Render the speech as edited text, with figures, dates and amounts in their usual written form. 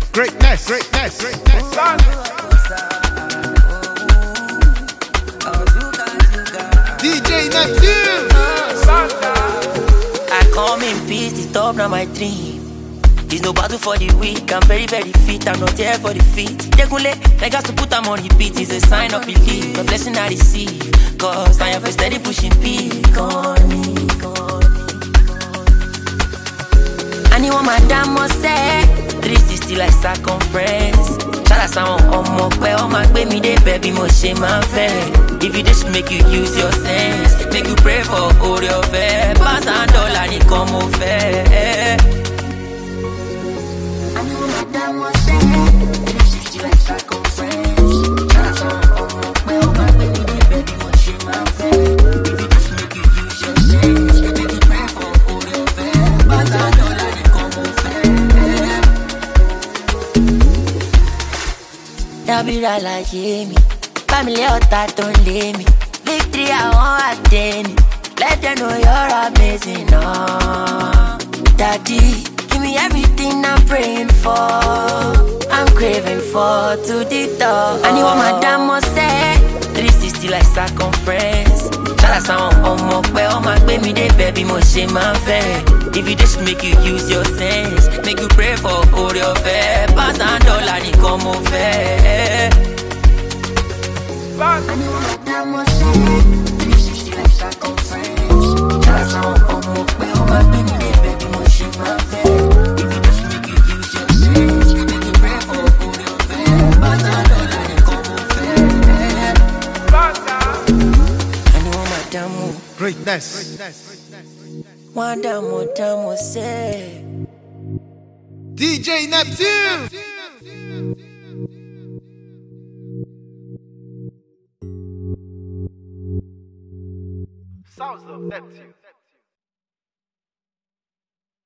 Greatness, greatness, greatness. DJ Neptune. I come in peace, the top now my dream. It's no battle for the weak, I'm very, very fit. I'm not here for the feet. Degule, I got to put them on repeat. It's a sign of belief, a blessing I receive. Cause I am steady pushing peak on me. Anyone my damn must say 360 like circumference. Shout out someone on my way, on my baby, they baby, mo shame my fair. If you just make you use your sense, make you pray for all your fair. Pass and dollar, ni come over. Anyone my damn must say 360 like circumference. Shout out someone on my way, on my baby, they baby, mo shame my fair. If you just make you use your sense, make you pray for all your fair. Pass and dollar. I'll be right like me. Family out that don't leave me. Victory I want attain. Let them know you're amazing. Oh, Daddy, give me everything I'm praying for. I'm craving for to the top. And you want my damn must say 360 like circumference. Shout out someone on my way, on my baby, they baby, mo shame my fair. If you just make you use your sense, make you pray for all your fair. Pass and dollar, ni come over. And you want my damn must say 360 like circumference. Shout out someone on my way, on my baby, they baby, mo shame my fair. If you just make you use your sense, make you pray for all your fair. Pass and dollar, ni come over. And you want my damn move. Greatness. One damo say DJ Neptune. Sounds of Neptune.